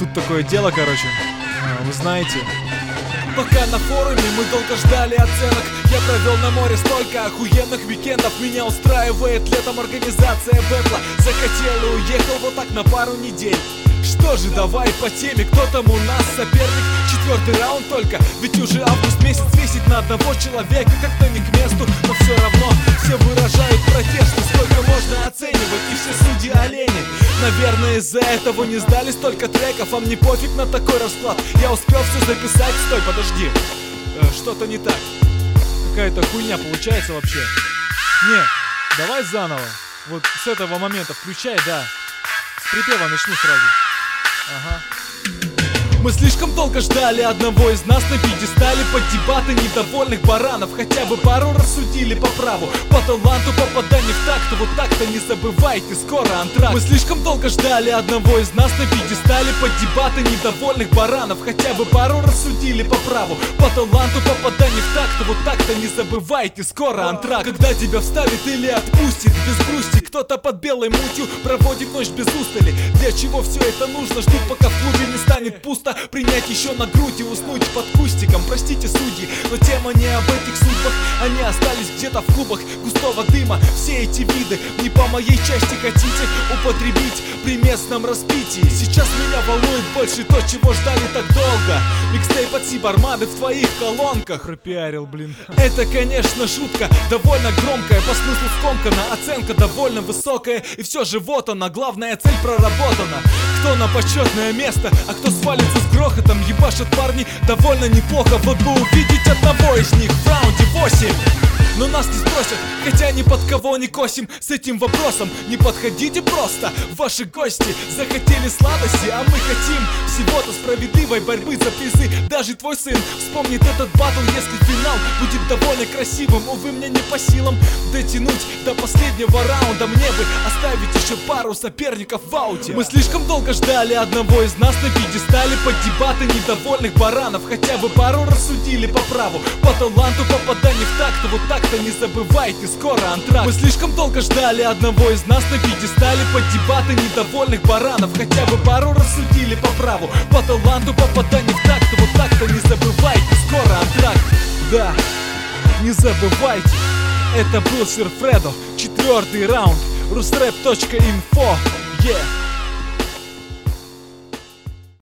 Тут такое дело, короче, вы знаете. Пока на форуме мы долго ждали оценок, я провел на море столько охуенных уикендов. Меня устраивает летом организация бэтла. Захотел и уехал вот так на пару недель. Что же, давай по теме, кто там у нас соперник? 4-й раунд только, ведь уже август месяц. Весить на одного человека как-то не к месту. Но все равно все выражают протест. Сколько можно оценивать, и все судьи олени. Наверное, из-за этого не сдали столько треков. А мне пофиг на такой расклад, я успел все записать. Стой, подожди, что-то не так. Какая-то хуйня получается вообще. Не, давай заново. Вот с этого момента включай, да. С припева начну сразу. Ага. Мы слишком долго ждали одного из нас на пьедестале. Под дебаты недовольных баранов хотя бы пару раз судили по праву. По таланту попадание в такт, вот так-то не забывайте, скоро антракт. Мы слишком долго ждали одного из нас на пьедестале. Под дебаты недовольных баранов хотя бы пару раз судили по праву. По таланту попадание в такт, вот так-то не забывайте, скоро антракт. Когда тебя вставит или отпустит без грусти, кто-то под белой мутью проводит ночь без устали. Для чего все это нужно? Ждут, пока в клубе не станет пусто. Принять еще на грудь и уснуть под кустиком. Простите, судьи, но тема не об этих судьбах. Они остались где-то в клубах густого дыма. Все эти виды не по моей части хотите употребить при местном распитии. Сейчас меня волнует больше то, чего ждали так долго. Микстейп от Сибармады в твоих колонках. Пропиарил, блин. Это, конечно, шутка, довольно громкая, по смыслу скомкана, оценка довольно высокая. И все же вот она, главная цель проработана. Кто на почетное место, а кто свалится с грохотом. Ебашат парни довольно неплохо. Вот бы увидеть одного из них в раунде 8. Но нас не спросят, хотя ни под кого не косим. С этим вопросом не подходите просто. Ваши гости захотели сладости, а мы хотим всего-то справедливой борьбы за призы. Даже твой сын вспомнит этот батл, если финал будет довольно красивым. Увы, мне не по силам дотянуть до последнего раунда. Мне бы оставить еще пару соперников в ауте. Мы слишком долго ждали одного из нас на пьедестале. Под дебаты недовольных баранов хотя бы пару раз судили по праву. По таланту попадание в такт, вот так-то не забывайте, скоро антракт. Мы слишком долго ждали одного из нас на пьедестале. Под дебаты недовольных баранов хотя бы пару раз судили по праву. По таланту попадание в такт, вот так-то не забывайте, скоро антракт. Да, не забывайте. Это был Сир Фредо, 4-й раунд, rustrap.info. Yeah.